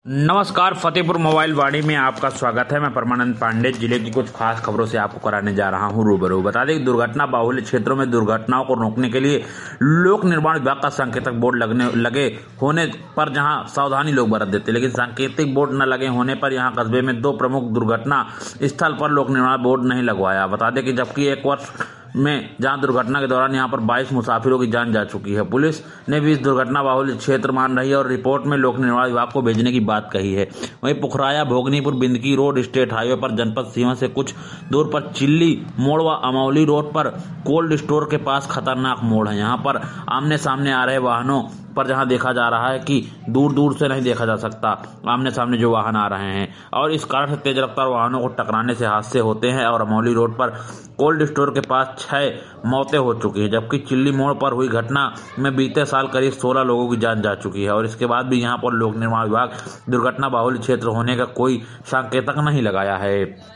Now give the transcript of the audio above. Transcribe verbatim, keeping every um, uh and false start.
नमस्कार, फतेहपुर मोबाइल वाणी में आपका स्वागत है। मैं परमानंद पांडे जिले की कुछ खास खबरों से आपको कराने जा रहा हूं रूबरू। बता दें कि दुर्घटना बाहुल्य क्षेत्रों में दुर्घटनाओं को रोकने के लिए लोक निर्माण विभाग का सांकेतिक बोर्ड लगने लगे होने पर जहां सावधानी लोग बरत देते, लेकिन सांकेतिक बोर्ड न लगे होने पर यहां कस्बे में दो प्रमुख दुर्घटना स्थल पर लोक निर्माण बोर्ड नहीं लगवाया। बता दें कि जबकि एक वर्ष में जहां दुर्घटना के दौरान यहां पर बाईस मुसाफिरों की जान जा चुकी है। पुलिस ने भी इस दुर्घटना बाहुल्य क्षेत्र मान रही है और रिपोर्ट में लोक निर्माण विभाग को भेजने की बात कही है। वहीं Pukhraya Bhognipur Bindki road state highway पर जनपद सीमा से कुछ दूर पर चिल्ली मोड़ व अमौली रोड पर कोल्ड स्टोर के पास खतरनाक मोड़ है। यहाँ पर आमने सामने आ रहे वाहनों पर जहां देखा जा रहा है कि दूर दूर से नहीं देखा जा सकता आमने सामने जो वाहन आ रहे हैं, और इस कारण से तेज रफ्तार वाहनों को टकराने से हादसे होते हैं। और अमौली रोड पर कोल्ड स्टोर के पास छह मौतें हो चुकी हैं, जबकि चिल्ली मोड़ पर हुई घटना में बीते साल करीब सोलह लोगों की जान जा चुकी है। और इसके बाद भी यहां पर लोक निर्माण विभाग दुर्घटना बाहुल्य क्षेत्र होने का कोई संकेतक नहीं लगाया है।